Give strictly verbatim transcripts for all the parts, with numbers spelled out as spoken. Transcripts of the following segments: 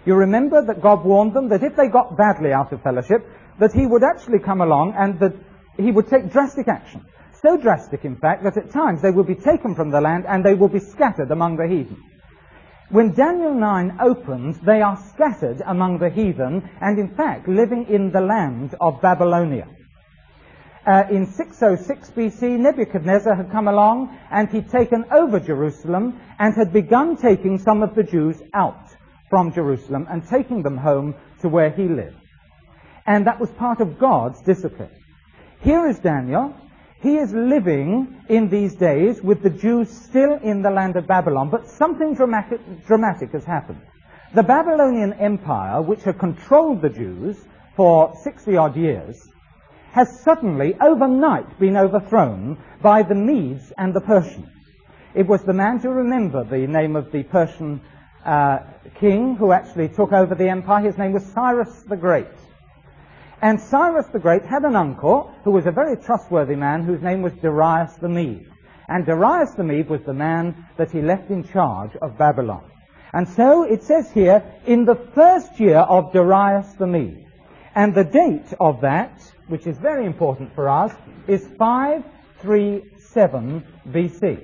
You remember that God warned them that if they got badly out of fellowship, that he would actually come along and that he would take drastic action. So drastic, in fact, that at times they will be taken from the land and they will be scattered among the heathen. When Daniel nine opens, they are scattered among the heathen and, in fact, living in the land of Babylonia. Uh, in six oh six B C, Nebuchadnezzar had come along and he'd taken over Jerusalem and had begun taking some of the Jews out from Jerusalem and taking them home to where he lived. And that was part of God's discipline. Here is Daniel. He is living in these days with the Jews still in the land of Babylon, but something dramatic, dramatic has happened. The Babylonian Empire, which had controlled the Jews for sixty odd years, has suddenly, overnight, been overthrown by the Medes and the Persians. It was the man, do you remember the name of the Persian uh, king who actually took over the empire? His name was Cyrus the Great. And Cyrus the Great had an uncle who was a very trustworthy man whose name was Darius the Mede. And Darius the Mede was the man that he left in charge of Babylon. And so it says here, in the first year of Darius the Mede. And the date of that, which is very important for us, is five thirty-seven B C.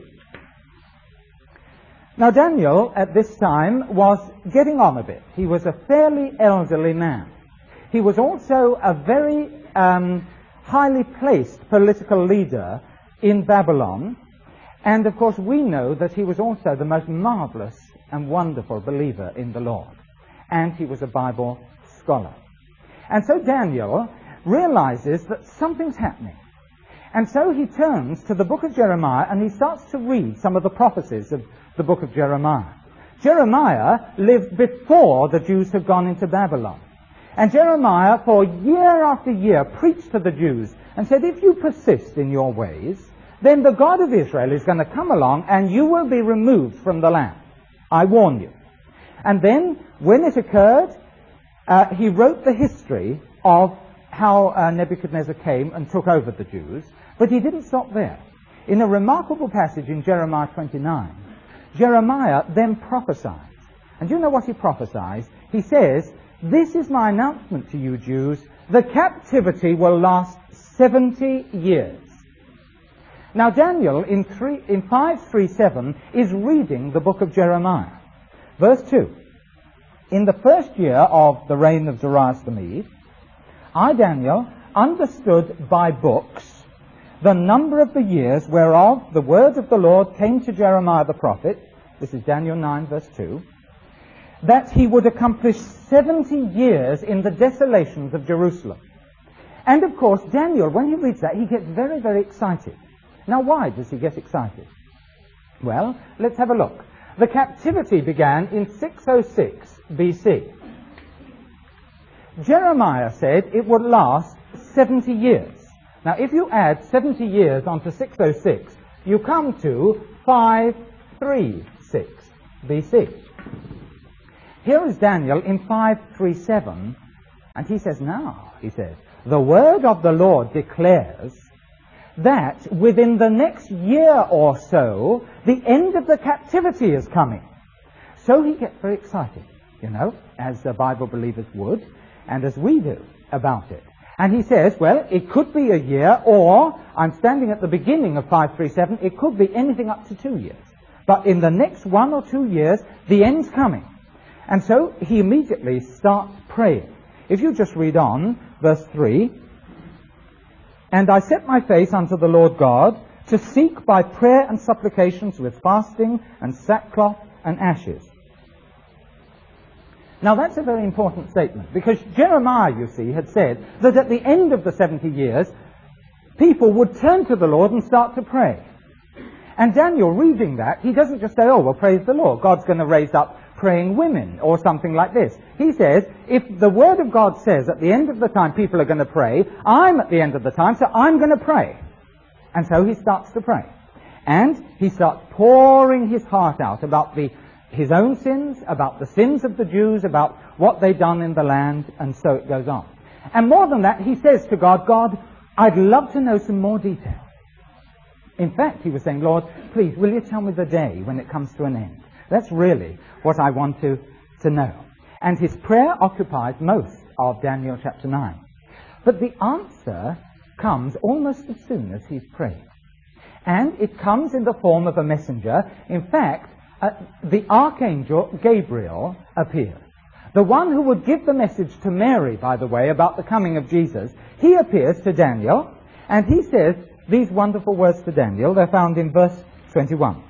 Now Daniel, at this time, was getting on a bit. He was a fairly elderly man. He was also a very um, highly placed political leader in Babylon. And of course we know that he was also the most marvelous and wonderful believer in the Lord. And he was a Bible scholar. And so Daniel realizes that something's happening. And so he turns to the book of Jeremiah and he starts to read some of the prophecies of the book of Jeremiah. Jeremiah lived before the Jews had gone into Babylon. And Jeremiah, for year after year, preached to the Jews and said, if you persist in your ways, then the God of Israel is going to come along and you will be removed from the land. I warn you. And then, when it occurred, uh, he wrote the history of how uh, Nebuchadnezzar came and took over the Jews, but he didn't stop there. In a remarkable passage in Jeremiah twenty-nine, Jeremiah then prophesies. And do you know what he prophesies? He says, this is my announcement to you Jews, the captivity will last seventy years. Now Daniel in, three, in five thirty-seven is reading the book of Jeremiah. Verse two, in the first year of the reign of Darius the Mede, I, Daniel, understood by books the number of the years whereof the word of the Lord came to Jeremiah the prophet, this is Daniel nine verse two, that he would accomplish seventy years in the desolations of Jerusalem. And of course, Daniel, when he reads that, he gets very, very excited. Now, why does he get excited? Well, let's have a look. The captivity began in six oh six B C. Jeremiah said it would last seventy years. Now, if you add seventy years onto six oh six, you come to five thirty-six B C. Here is Daniel in five thirty-seven, and he says, now, he says, the word of the Lord declares that within the next year or so, the end of the captivity is coming. So he gets very excited, you know, as the Bible believers would, and as we do about it. And he says, well, it could be a year, or, I'm standing at the beginning of five thirty-seven, it could be anything up to two years. But in the next one or two years, the end's coming. And so he immediately starts praying. If you just read on, verse three, and I set my face unto the Lord God to seek by prayer and supplications with fasting and sackcloth and ashes. Now that's a very important statement, because Jeremiah, you see, had said that at the end of the seventy years, people would turn to the Lord and start to pray. And Daniel, reading that, he doesn't just say, oh, well, praise the Lord, God's going to raise up praying women or something like this. He says, if the Word of God says at the end of the time people are going to pray, I'm at the end of the time, so I'm going to pray. And so he starts to pray. And he starts pouring his heart out about the his own sins, about the sins of the Jews, about what they've done in the land, and so it goes on. And more than that, he says to God, God, I'd love to know some more detail. In fact, he was saying, Lord, please, will you tell me the day when it comes to an end? That's really what I want to, to know. And his prayer occupies most of Daniel chapter nine. But the answer comes almost as soon as he's prayed. And it comes in the form of a messenger. In fact, uh, the archangel Gabriel appears. The one who would give the message to Mary, by the way, about the coming of Jesus, he appears to Daniel, and he says these wonderful words to Daniel. They're found in verse twenty-one.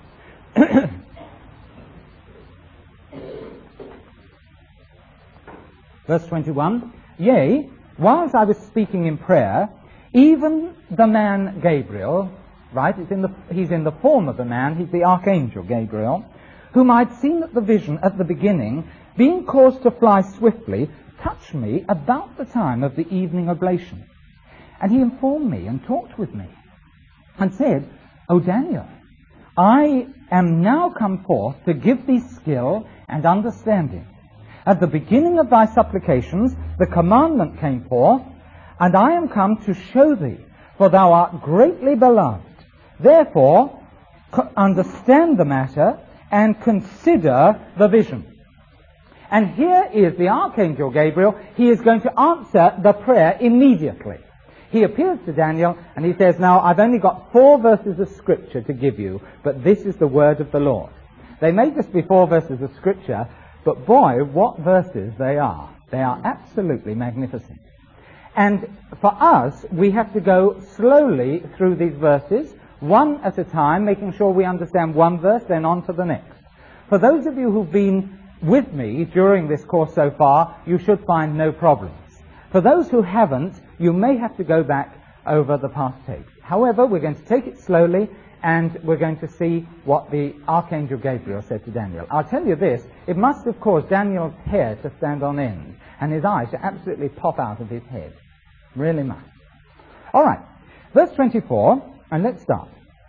Verse twenty-one, yea, whilst I was speaking in prayer, even the man Gabriel, right, it's in the, he's in the form of a man, he's the archangel Gabriel, whom I'd seen at the vision at the beginning, being caused to fly swiftly, touched me about the time of the evening oblation. And he informed me and talked with me, and said, O Daniel, I am now come forth to give thee skill and understanding. At the beginning of thy supplications, the commandment came forth, and I am come to show thee, for thou art greatly beloved. Therefore, co- understand the matter and consider the vision. And here is the archangel Gabriel. He is going to answer the prayer immediately. He appears to Daniel and he says, now I've only got four verses of scripture to give you, but this is the word of the Lord. They may just be four verses of scripture, but boy, what verses they are. They are absolutely magnificent. And for us, we have to go slowly through these verses, one at a time, making sure we understand one verse, then on to the next. For those of you who've been with me during this course so far, you should find no problems. For those who haven't, you may have to go back over the past tapes. However, we're going to take it slowly, and we're going to see what the Archangel Gabriel said to Daniel. I'll tell you this, it must have caused Daniel's hair to stand on end, and his eyes to absolutely pop out of his head. Really must. All right, verse twenty-four, and let's start.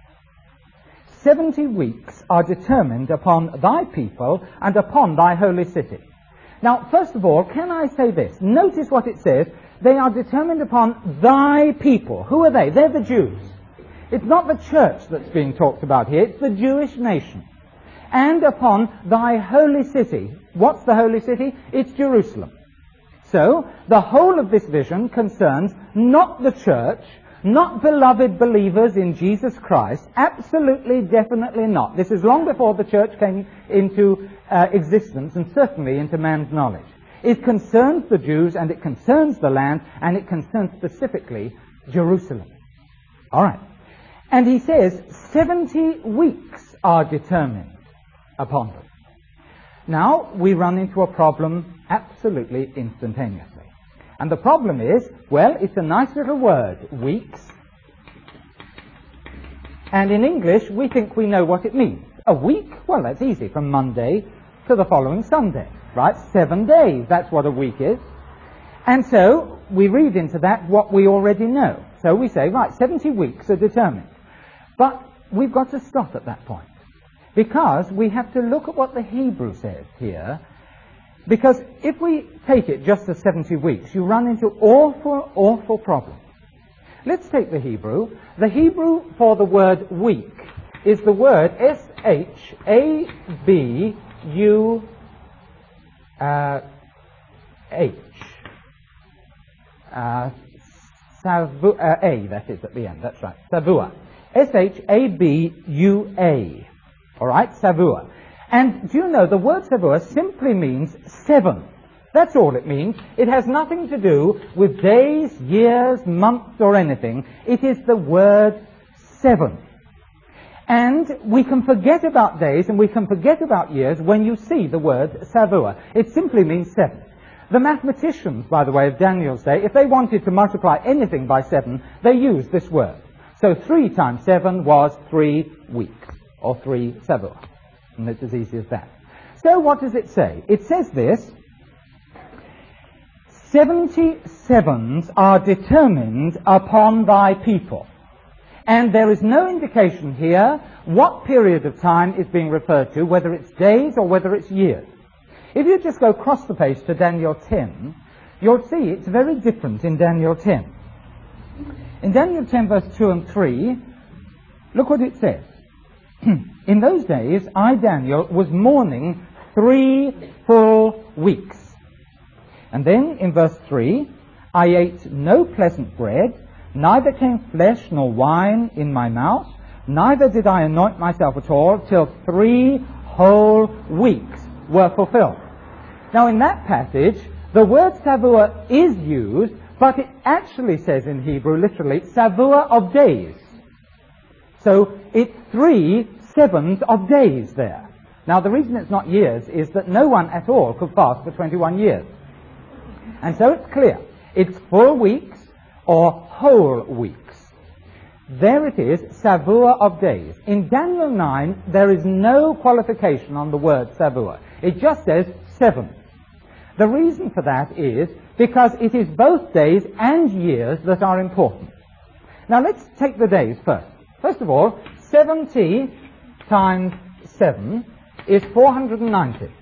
Seventy weeks are determined upon thy people and upon thy holy city. Now, first of all, can I say this? Notice what it says. They are determined upon thy people. Who are they? They're the Jews. It's not the church that's being talked about here. It's the Jewish nation. And upon thy holy city. What's the holy city? It's Jerusalem. So, the whole of this vision concerns not the church, not beloved believers in Jesus Christ. Absolutely, definitely not. This is long before the church came into uh, existence, and certainly into man's knowledge. It concerns the Jews, and it concerns the land, and it concerns specifically Jerusalem. All right. And he says, seventy weeks are determined upon them. Now, we run into a problem absolutely instantaneously. And the problem is, well, it's a nice little word, weeks. And in English, we think we know what it means. A week? Well, that's easy, from Monday to the following Sunday, right? Seven days, that's what a week is. And so, we read into that what we already know. So we say, right, seventy weeks are determined. But we've got to stop at that point, because we have to look at what the Hebrew says here. Because if we take it just as seventy weeks, you run into awful, awful problems. Let's take the Hebrew. The Hebrew for the word week is the word S H A B U H. Uh, savu, uh, A, that is at the end, that's right. Savua. S H A B U A. All right, Savua. And do you know, the word Savua simply means seven. That's all it means. It has nothing to do with days, years, months, or anything. It is the word seven. And we can forget about days and we can forget about years when you see the word Savua. It simply means seven. The mathematicians, by the way, of Daniel's day, if they wanted to multiply anything by seven, they used this word. So three times seven was three weeks, or three Savua. And it's as easy as that. So what does it say? It says this: seventy sevens are determined upon thy people. And there is no indication here what period of time is being referred to, whether it's days or whether it's years. If you just go across the page to Daniel ten, you'll see it's very different in Daniel ten. In Daniel ten, verse two and three, look what it says. In those days, I, Daniel, was mourning three full weeks. And then in verse three, I ate no pleasant bread, neither came flesh nor wine in my mouth, neither did I anoint myself at all, till three whole weeks were fulfilled. Now in that passage, the word savua is used, but it actually says in Hebrew, literally, savua of days. So it's three sevens of days there. Now the reason it's not years is that no one at all could fast for twenty-one years. And so it's clear. It's full weeks or whole weeks. There it is, savua of days. In Daniel nine, there is no qualification on the word savua. It just says seven. The reason for that is because it is both days and years that are important. Now let's take the days first. First of all, seventy times seven is four hundred ninety.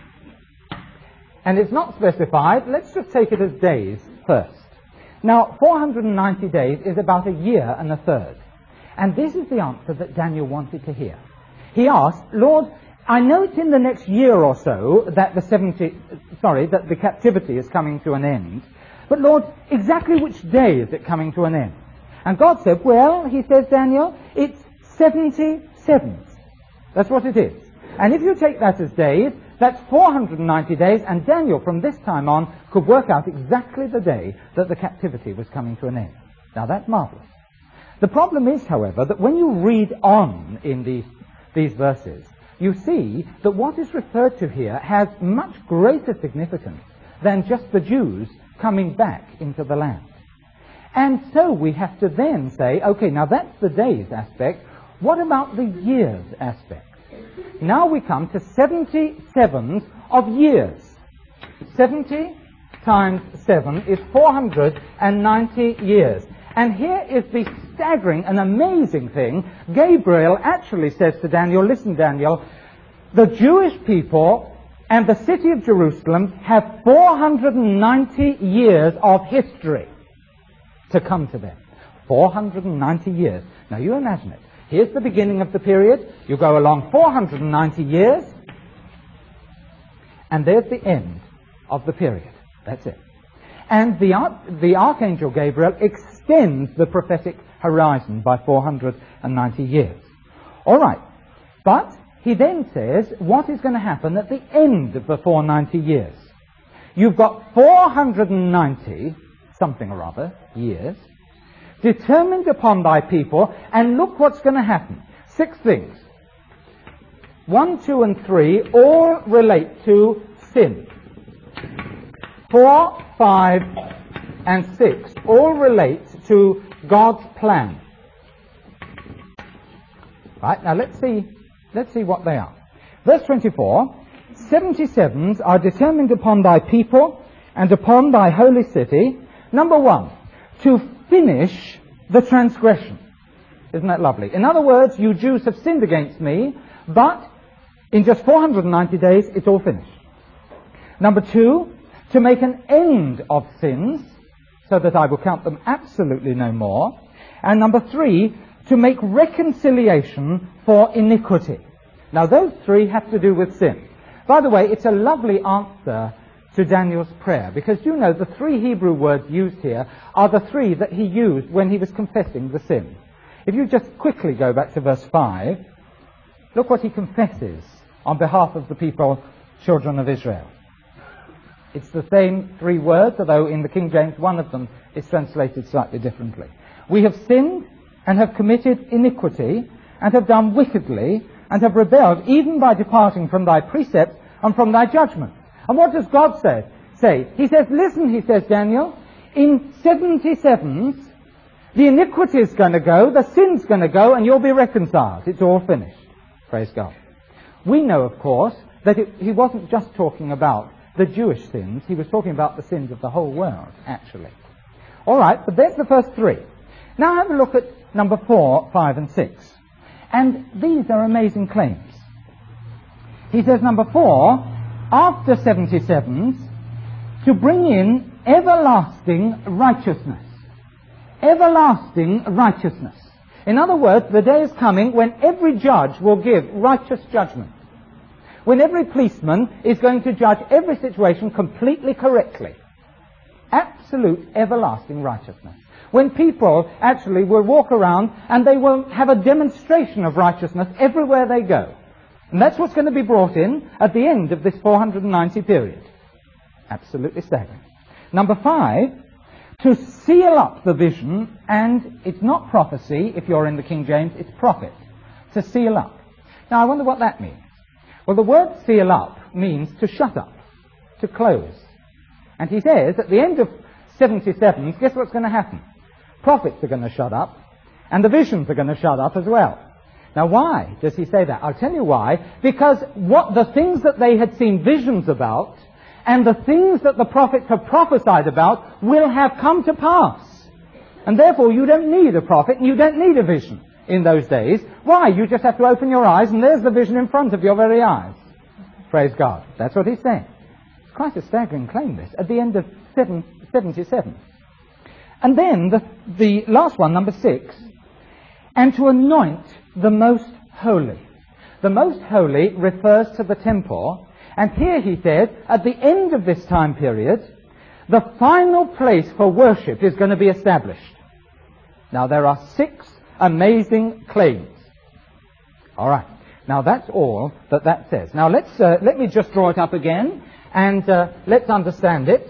And it's not specified. Let's just take it as days first. Now, four hundred ninety days is about a year and a third. And this is the answer that Daniel wanted to hear. He asked, Lord, I know it's in the next year or so that the seventy, sorry, that the captivity is coming to an end. But Lord, exactly which day is it coming to an end? And God said, well, he says, Daniel, it's seventy-sevens. That's what it is. And if you take that as days, that's four hundred ninety days, and Daniel from this time on could work out exactly the day that the captivity was coming to an end. Now that's marvelous. The problem is, however, that when you read on in these, these verses, you see that what is referred to here has much greater significance than just the Jews coming back into the land. And so we have to then say, okay, now that's the days aspect. What about the years aspect? Now we come to seventy-sevens of years. seventy times seven is four hundred ninety years. And here is the staggering and amazing thing. Gabriel actually says to Daniel, listen, Daniel, the Jewish people and the city of Jerusalem have four hundred ninety years of history to come to them. four hundred ninety years. Now you imagine it. Here's the beginning of the period. You go along four hundred ninety years, and there's the end of the period. That's it. And the, the Archangel Gabriel extends the prophetic horizon by four hundred ninety years. All right. But he then says, what is going to happen at the end of the four hundred ninety years? You've got four hundred ninety, something or other, years, determined upon thy people, and look what's going to happen. Six things. One, two, and three all relate to sin. Four, five, and six all relate to God's plan. Right, now let's see, let's see what they are. Verse twenty-four, seventy-sevens are determined upon thy people and upon thy holy city. Number one, to finish the transgression. Isn't that lovely? In other words, you Jews have sinned against me, but in just four hundred ninety days, it's all finished. Number two, to make an end of sins, so that I will count them absolutely no more. And number three, to make reconciliation for iniquity. Now those three have to do with sin. By the way, it's a lovely answer to Daniel's prayer, because you know the three Hebrew words used here are the three that he used when he was confessing the sin. If you just quickly go back to verse five, look what he confesses on behalf of the people, children of Israel. It's the same three words, although in the King James one of them is translated slightly differently. We have sinned and have committed iniquity and have done wickedly and have rebelled even by departing from thy precepts and from thy judgments. And what does God say? Say, he says, listen, he says, Daniel, in seventy-sevens, the iniquity is going to go, the sin's going to go, and you'll be reconciled. It's all finished. Praise God. We know, of course, that it, he wasn't just talking about the Jewish sins. He was talking about the sins of the whole world, actually. All right, but there's the first three. Now have a look at number four, five, and six. And these are amazing claims. He says, number four, after seventy-sevens, to bring in everlasting righteousness. Everlasting righteousness. In other words, the day is coming when every judge will give righteous judgment. when every policeman is going to judge every situation completely correctly. Absolute everlasting righteousness. When people actually will walk around and they will have a demonstration of righteousness everywhere they go. And that's what's going to be brought in at the end of this four hundred ninety period. Absolutely staggering. Number five, to seal up the vision, and it's not prophecy if you're in the King James, it's prophet. To seal up. Now I wonder what that means. Well, the word seal up means to shut up, to close. And he says at the end of seventy-seven, guess what's going to happen? Prophets are going to shut up, and the visions are going to shut up as well. Now why does he say that? I'll tell you why. Because what the things that they had seen visions about, and the things that the prophets have prophesied about, will have come to pass. And therefore you don't need a prophet, and you don't need a vision in those days. Why? You just have to open your eyes, and there's the vision in front of your very eyes. Praise God. That's what he's saying. It's quite a staggering claim, this, at the end of seventy-seven. And then the, the last one, number six, and to anoint the most holy. The most holy refers to the temple, and here he said, at the end of this time period, the final place for worship is going to be established. Now there are six amazing claims. All right. Now that's all that that says. Now let's uh, let me just draw it up again, and uh, let's understand it.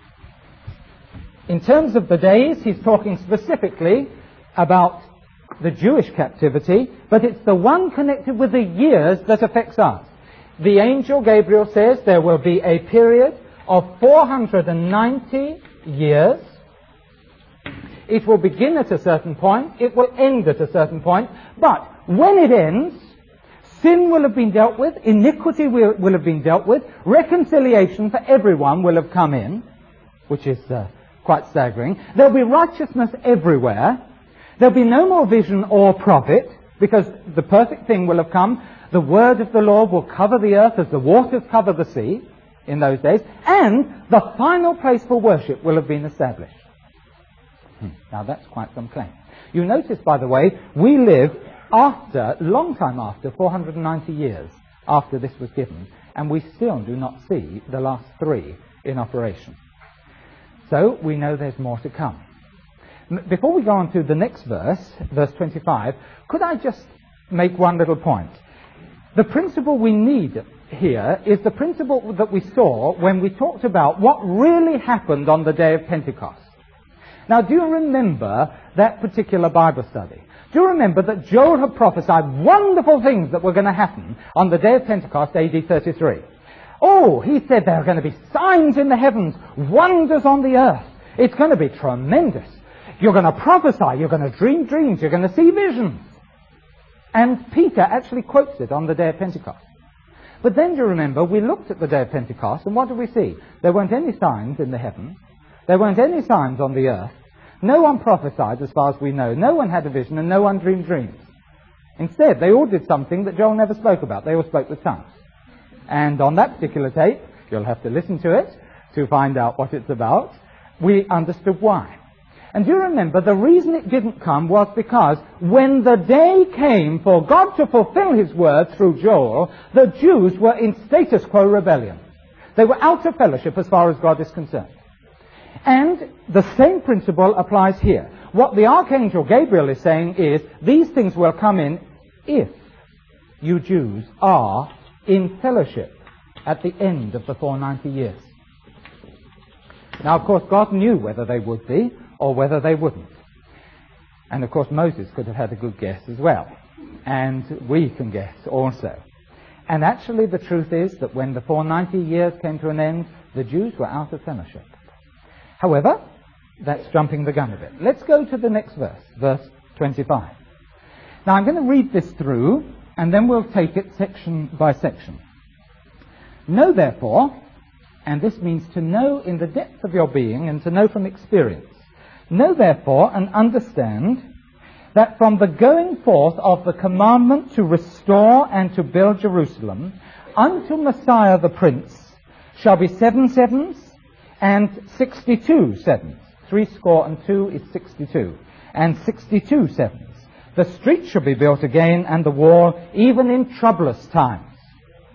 In terms of the days, he's talking specifically about the Jewish captivity, but it's the one connected with the years that affects us. The angel Gabriel says there will be a period of four hundred ninety years. It will begin at a certain point, it will end at a certain point, but when it ends, sin will have been dealt with, iniquity will, will have been dealt with, reconciliation for everyone will have come in, which is uh, quite staggering. There'll be righteousness everywhere. There'll be no more vision or prophet, because the perfect thing will have come. The word of the Lord will cover the earth as the waters cover the sea in those days, and the final place for worship will have been established. Hmm. Now that's quite some claim. You notice, by the way, we live after, long time after, four hundred ninety years after this was given, and we still do not see the last three in operation. So we know there's more to come. Before we go on to the next verse, verse twenty-five, could I just make one little point? The principle we need here is the principle that we saw when we talked about what really happened on the day of Pentecost. Now, do you remember that particular Bible study? Do you remember that Joel had prophesied wonderful things that were going to happen on the day of Pentecost, A D thirty-three? Oh, he said there are going to be signs in the heavens, wonders on the earth. It's going to be tremendous. You're going to prophesy, you're going to dream dreams, you're going to see visions. And Peter actually quotes it on the day of Pentecost. But then, do you remember, we looked at the day of Pentecost, and what did we see? There weren't any signs in the heavens. There weren't any signs on the earth. No one prophesied, as far as we know. No one had a vision, and no one dreamed dreams. Instead, they all did something that Joel never spoke about. They all spoke with tongues. And on that particular tape, you'll have to listen to it to find out what it's about, we understood why. And do you remember, the reason it didn't come was because when the day came for God to fulfill his word through Joel, the Jews were in status quo rebellion. They were out of fellowship as far as God is concerned. And the same principle applies here. What the Archangel Gabriel is saying is, these things will come in if you Jews are in fellowship at the end of the four hundred ninety years. Now, of course, God knew whether they would be or whether they wouldn't. And, of course, Moses could have had a good guess as well. And we can guess also. And actually, the truth is that when the four hundred ninety years came to an end, the Jews were out of fellowship. However, that's jumping the gun a bit. Let's go to the next verse, verse twenty-five. Now, I'm going to read this through, and then we'll take it section by section. Know, therefore, and this means to know in the depth of your being and to know from experience. Know, therefore, and understand that from the going forth of the commandment to restore and to build Jerusalem unto Messiah the Prince shall be seven sevens and sixty-two sevens. Three score and two is sixty-two. And sixty-two sevens. The street shall be built again, and the wall, even in troublous times.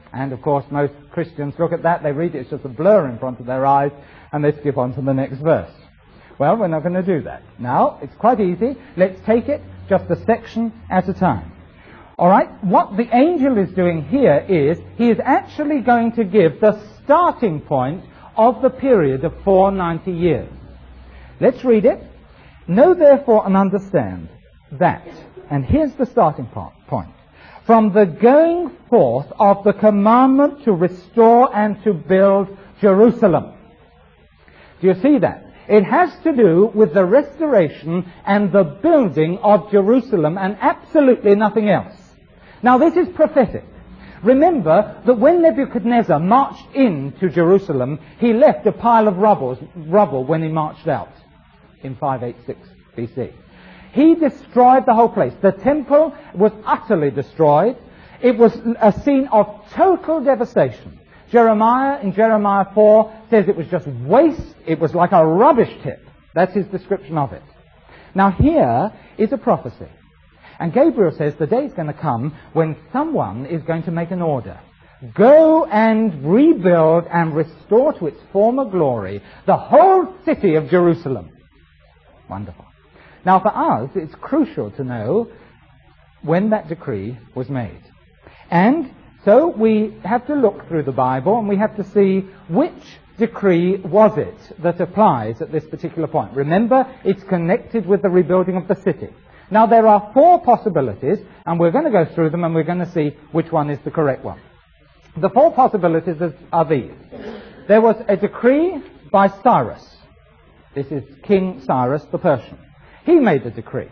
And, of course, most Christians look at that, they read it, it's just a blur in front of their eyes, and they skip on to the next verse. Well, we're not going to do that. Now, it's quite easy. Let's take it just a section at a time. All right? What the angel is doing here is he is actually going to give the starting point of the period of four hundred ninety years. Let's read it. Know therefore and understand that, and here's the starting point, from the going forth of the commandment to restore and to build Jerusalem. Do you see that? It has to do with the restoration and the building of Jerusalem and absolutely nothing else. Now this is prophetic. Remember that when Nebuchadnezzar marched into Jerusalem, he left a pile of rubble, rubble when he marched out in five eighty-six B C. He destroyed the whole place. The temple was utterly destroyed. It was a scene of total devastation. Jeremiah, in Jeremiah four, says it was just waste. It was like a rubbish tip. That's his description of it. Now here is a prophecy. And Gabriel says the day is going to come when someone is going to make an order. Go and rebuild and restore to its former glory the whole city of Jerusalem. Wonderful. Now for us, it's crucial to know when that decree was made. And so we have to look through the Bible and we have to see which decree was it that applies at this particular point. Remember, it's connected with the rebuilding of the city. Now there are four possibilities, and we're going to go through them and we're going to see which one is the correct one. The four possibilities are these. There was a decree by Cyrus. This is King Cyrus the Persian. He made the decree.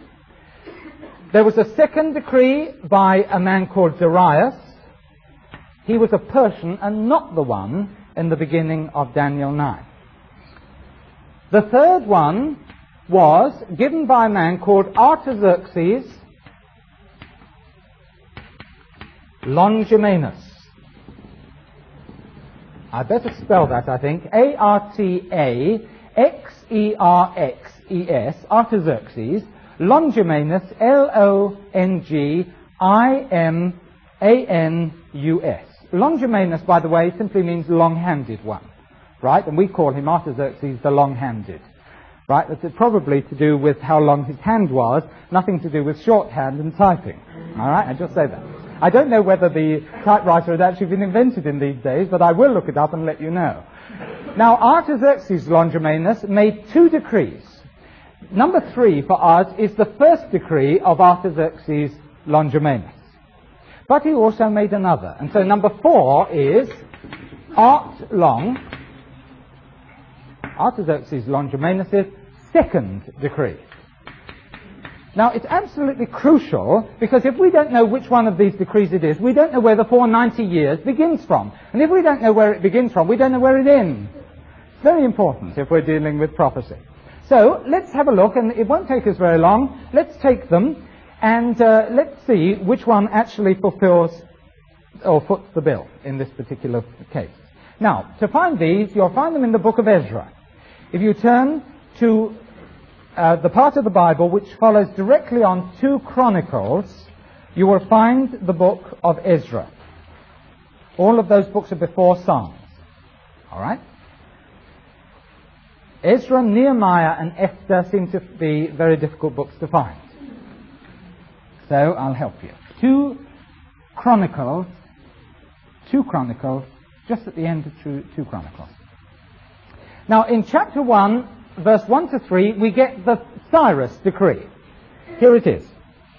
There was a second decree by a man called Darius. He was a Persian and not the one in the beginning of Daniel nine. The third one was given by a man called Artaxerxes Longimanus. I better spell that, I think. A R T A X E R X E S, Artaxerxes Longimanus, L O N G I M A N U S. Longimanus, by the way, simply means long-handed one, right? And we call him Artaxerxes the long-handed, right? That's probably to do with how long his hand was, nothing to do with shorthand and typing, all right? I just say that. I don't know whether the typewriter had actually been invented in these days, but I will look it up and let you know. Now, Artaxerxes Longimanus made two decrees. Number three for us is the first decree of Artaxerxes Longimanus. But he also made another. And so number four is Art Long, Artaxerxes Longimanus' second decree. Now, it's absolutely crucial, because if we don't know which one of these decrees it is, we don't know where the four hundred ninety years begins from. And if we don't know where it begins from, we don't know where it ends. It's very important if we're dealing with prophecy. So, let's have a look, and it won't take us very long. Let's take them, and uh, let's see which one actually fulfills or foots the bill in this particular case. Now, to find these, you'll find them in the book of Ezra. If you turn to uh, the part of the Bible which follows directly on two Chronicles, you will find the book of Ezra. All of those books are before Psalms. All right? Ezra, Nehemiah, and Esther seem to be very difficult books to find. So I'll help you. Two Chronicles, two Chronicles, just at the end of two, two Chronicles. Now, in chapter one, verse one to three, we get the Cyrus decree. Here it is.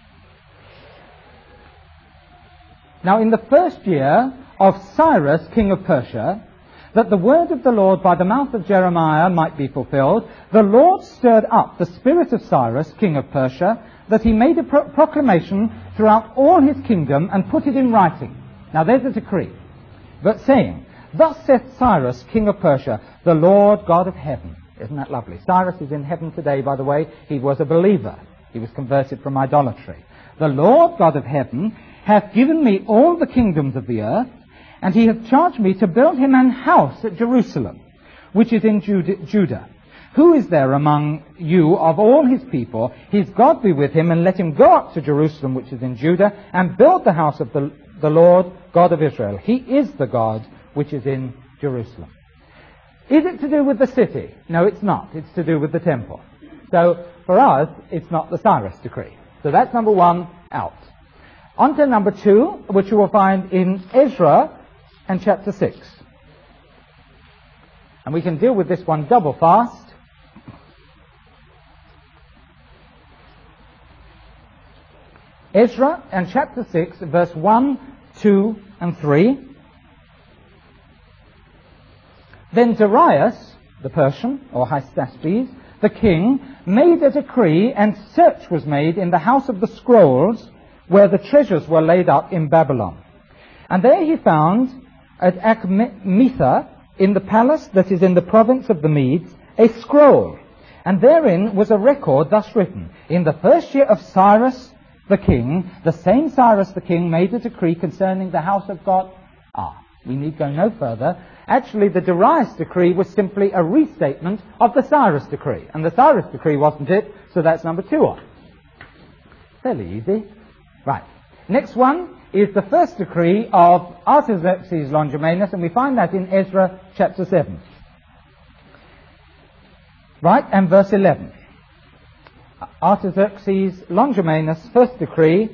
Now, in the first year of Cyrus, king of Persia, that the word of the Lord by the mouth of Jeremiah might be fulfilled, the Lord stirred up the spirit of Cyrus, king of Persia, that he made a pro- proclamation throughout all his kingdom and put it in writing. Now, there's a decree. But saying, thus saith Cyrus, king of Persia, the Lord God of heaven. Isn't that lovely? Cyrus is in heaven today, by the way. He was a believer. He was converted from idolatry. The Lord God of heaven hath given me all the kingdoms of the earth, and he hath charged me to build him an house at Jerusalem, which is in Judah. Who is there among you of all his people? His God be with him, and let him go up to Jerusalem, which is in Judah, and build the house of the the Lord God of Israel. He is the God which is in Jerusalem. Is it to do with the city? No, it's not. It's to do with the temple. So, for us, it's not the Cyrus decree. So that's number one, out. On to number two, which you will find in Ezra and chapter six. And we can deal with this one double fast. Ezra and chapter six, verse one, two, and three. Then Darius, the Persian, or Hystaspes, the king, made a decree, and search was made in the house of the scrolls, where the treasures were laid up in Babylon. And there he found at Achmetha, in the palace that is in the province of the Medes, a scroll. And therein was a record thus written: in the first year of Cyrus the king, the same Cyrus the king made a decree concerning the house of God. Ah, we need go no further. Actually, the Darius decree was simply a restatement of the Cyrus decree. And the Cyrus decree wasn't it, so that's number two on. Fairly easy. Right. Next one is the first decree of Artaxerxes Longimanus, and we find that in Ezra chapter seven. Right, and verse eleven. Artaxerxes Longimanus' first decree.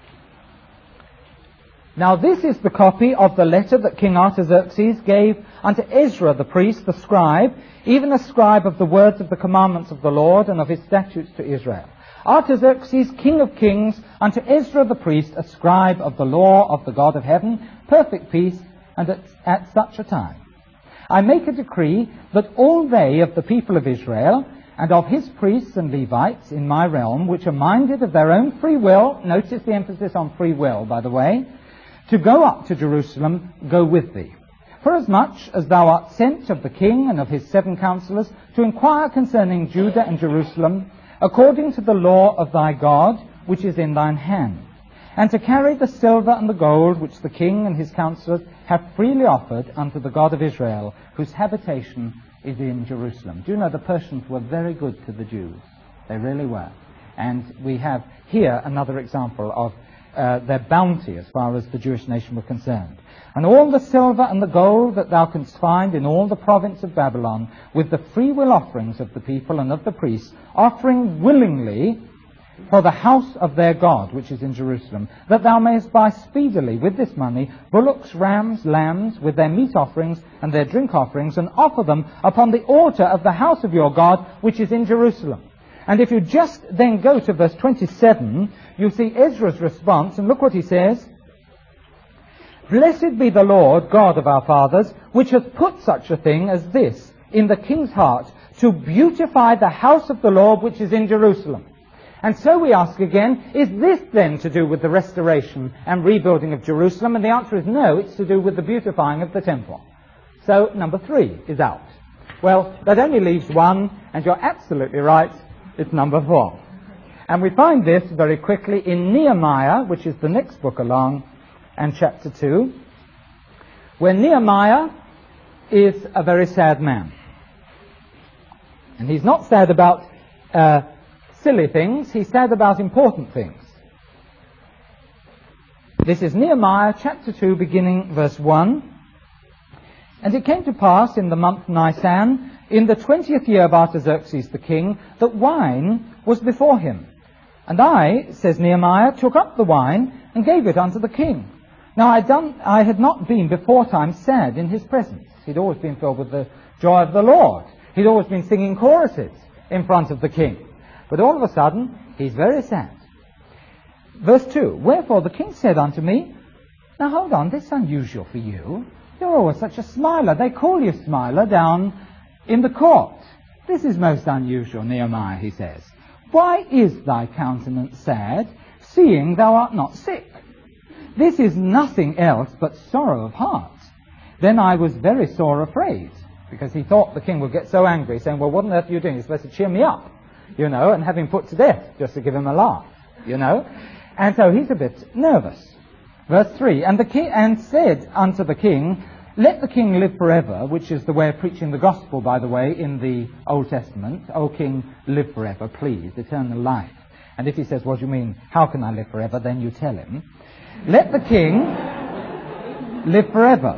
Now this is the copy of the letter that King Artaxerxes gave unto Ezra the priest, the scribe, even a scribe of the words of the commandments of the Lord and of his statutes to Israel. Artaxerxes, king of kings, unto Ezra the priest, a scribe of the law of the God of heaven, perfect peace, and at, at such a time. I make a decree that all they of the people of Israel, and of his priests and Levites in my realm, which are minded of their own free will, notice the emphasis on free will, by the way, to go up to Jerusalem, go with thee. Forasmuch as thou art sent of the king and of his seven counselors to inquire concerning Judah and Jerusalem, according to the law of thy God, which is in thine hand, and to carry the silver and the gold which the king and his counselors have freely offered unto the God of Israel, whose habitation is in Jerusalem. Do you know the Persians were very good to the Jews? They really were. And we have here another example of uh, their bounty as far as the Jewish nation were concerned. And all the silver and the gold that thou canst find in all the province of Babylon, with the freewill offerings of the people and of the priests, offering willingly for the house of their God, which is in Jerusalem, that thou mayest buy speedily with this money bullocks, rams, lambs, with their meat offerings and their drink offerings, and offer them upon the altar of the house of your God, which is in Jerusalem. And if you just then go to verse twenty-seven, you see Ezra's response, and look what he says. Blessed be the Lord God of our fathers, which hath put such a thing as this in the king's heart, to beautify the house of the Lord which is in Jerusalem. And so we ask again, is this then to do with the restoration and rebuilding of Jerusalem? And the answer is no, it's to do with the beautifying of the temple. So number three is out. Well, that only leaves one, and you're absolutely right, it's number four. And we find this very quickly in Nehemiah, which is the next book along, and chapter two, where Nehemiah is a very sad man. And he's not sad about uh, silly things, he's sad about important things. This is Nehemiah chapter two, beginning verse one. And it came to pass in the month Nisan, in the twentieth year of Artaxerxes the king, that wine was before him. And I, says Nehemiah, took up the wine and gave it unto the king. Now I, done, I had not been before time sad in his presence. He'd always been filled with the joy of the Lord. He'd always been singing choruses in front of the king. But all of a sudden, he's very sad. Verse two, wherefore the king said unto me, now hold on, this is unusual for you. You're always such a smiler. They call you Smiler down in the court. This is most unusual, Nehemiah, he says. Why is thy countenance sad, seeing thou art not sick? This is nothing else but sorrow of heart. Then I was very sore afraid, because he thought the king would get so angry, saying, well, what on earth are you doing? You're supposed to cheer me up, you know, and have him put to death, just to give him a laugh, you know. And so he's a bit nervous. Verse three, and the king and said unto the king, let the king live forever, which is the way of preaching the gospel, by the way, in the Old Testament. O king, live forever, please, eternal life. And if he says, what do you mean, how can I live forever? Then you tell him. Let the king live forever.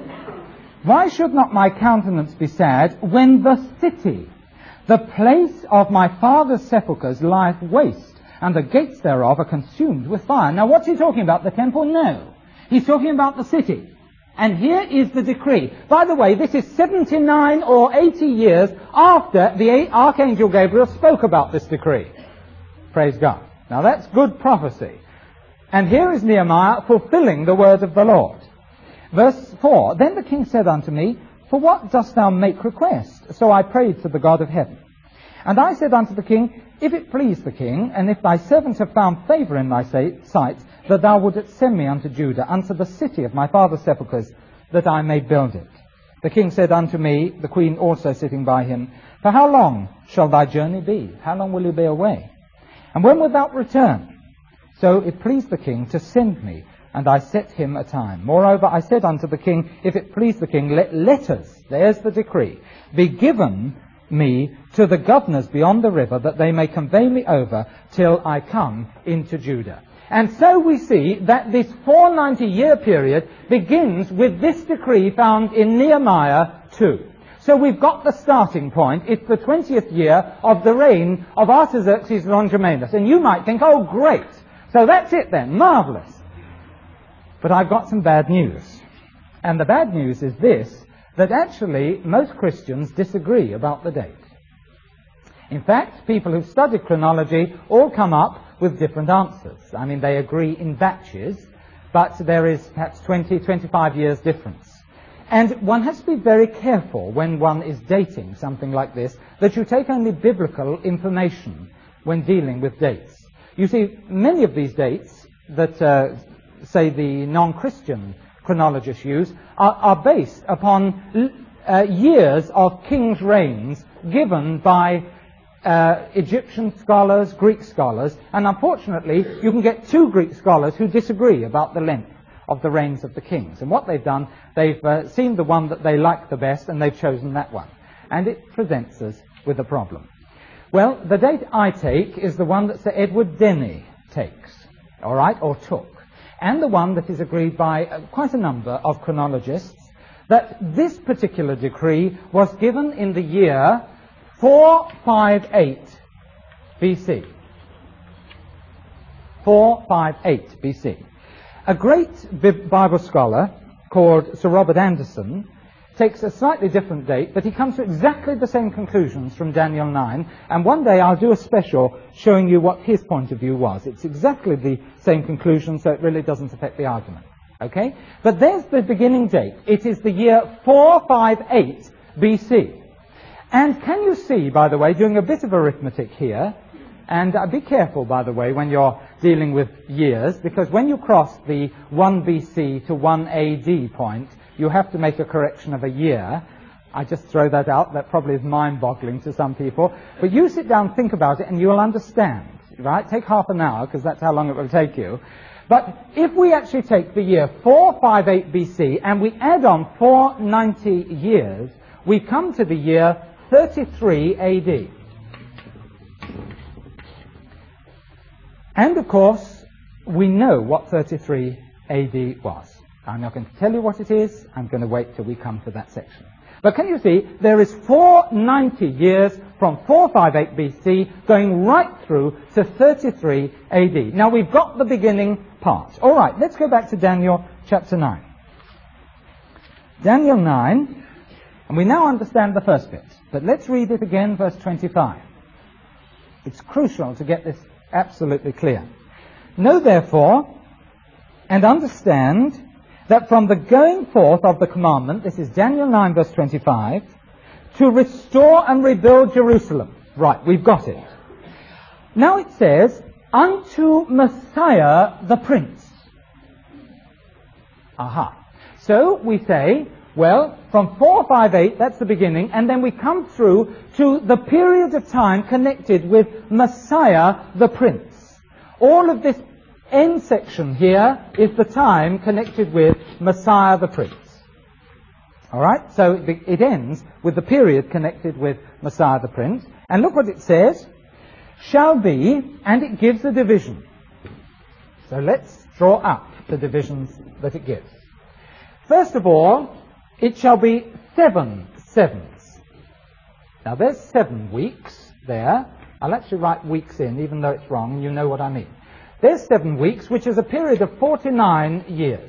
Why should not my countenance be sad when the city, the place of my father's sepulchres, lieth waste, and the gates thereof are consumed with fire? Now, what's he talking about? The temple? No. He's talking about the city. And here is the decree. By the way, this is seventy-nine or eighty years after the Archangel Gabriel spoke about this decree. Praise God. Now, that's good prophecy. And here is Nehemiah fulfilling the word of the Lord. Verse four, Then the king said unto me, For what dost thou make request? So I prayed to the God of heaven. And I said unto the king, If it please the king, and if thy servants have found favour in thy sight, that thou wouldest send me unto Judah, unto the city of my father's sepulchres, that I may build it. The king said unto me, the queen also sitting by him, For how long shall thy journey be? How long will you be away? And when wilt thou return? So it pleased the king to send me, and I set him a time. Moreover, I said unto the king, If it please the king, let letters, there's the decree, be given me to the governors beyond the river, that they may convey me over till I come into Judah. And so we see that this four hundred ninety year period begins with this decree found in Nehemiah two. So we've got the starting point. It's the twentieth year of the reign of Artaxerxes Longimanus. And you might think, oh great, so that's it then, marvellous. But I've got some bad news. And the bad news is this, that actually most Christians disagree about the date. In fact, people who've studied chronology all come up with different answers. I mean, they agree in batches, but there is perhaps twenty, twenty-five years difference. And one has to be very careful when one is dating something like this, that you take only biblical information when dealing with dates. You see, many of these dates that, uh, say, the non-Christian chronologists use are, are based upon uh, years of kings' reigns given by uh, Egyptian scholars, Greek scholars, and unfortunately you can get two Greek scholars who disagree about the length of the reigns of the kings. And what they've done, they've uh, seen the one that they like the best and they've chosen that one. And it presents us with a problem. Well, the date I take is the one that Sir Edward Denny takes, all right, or took, and the one that is agreed by uh, quite a number of chronologists, that this particular decree was given in the year four fifty-eight B C. four fifty-eight B C. A great Bible scholar called Sir Robert Anderson takes a slightly different date, but he comes to exactly the same conclusions from Daniel nine, and one day I'll do a special showing you what his point of view was. It's exactly the same conclusion, so it really doesn't affect the argument. Okay? But there's the beginning date. It is the year four fifty-eight B C. And can you see, by the way, doing a bit of arithmetic here, and uh, be careful, by the way, when you're dealing with years, because when you cross the one B C to one A D point, you have to make a correction of a year. I just throw that out. That probably is mind-boggling to some people. But you sit down, think about it, and you'll understand. Right? Take half an hour, because that's how long it will take you. But if we actually take the year four fifty-eight B C and we add on four hundred ninety years, we come to the year thirty-three A D. And of course, we know what thirty-three A D was. I'm not going to tell you what it is. I'm going to wait till we come to that section. But can you see, there is four hundred ninety years from four fifty-eight B C going right through to thirty-three A D. Now we've got the beginning part. All right, let's go back to Daniel chapter nine. Daniel nine, and we now understand the first bit. But let's read it again, verse twenty-five. It's crucial to get this absolutely clear. Know therefore, and understand, that from the going forth of the commandment, this is Daniel nine verse twenty-five, to restore and rebuild Jerusalem. Right, we've got it. Now it says, unto Messiah the Prince. Aha. So we say, well, from four fifty-eight, that's the beginning, and then we come through to the period of time connected with Messiah the Prince. All of this end section here is the time connected with Messiah the Prince. All right? So it ends with the period connected with Messiah the Prince. And look what it says. Shall be, and it gives a division. So let's draw up the divisions that it gives. First of all, it shall be seven sevens. Now there's seven weeks there. I'll actually write weeks in, even though it's wrong, and you know what I mean. There's seven weeks, which is a period of forty-nine years.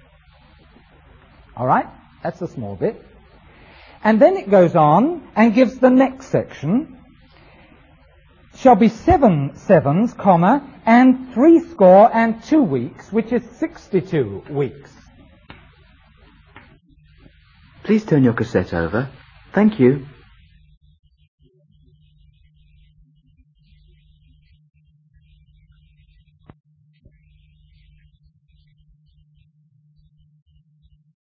All right? That's a small bit. And then it goes on and gives the next section. Shall be seven sevens, comma, and three score and two weeks, which is sixty-two weeks. Please turn your cassette over. Thank you.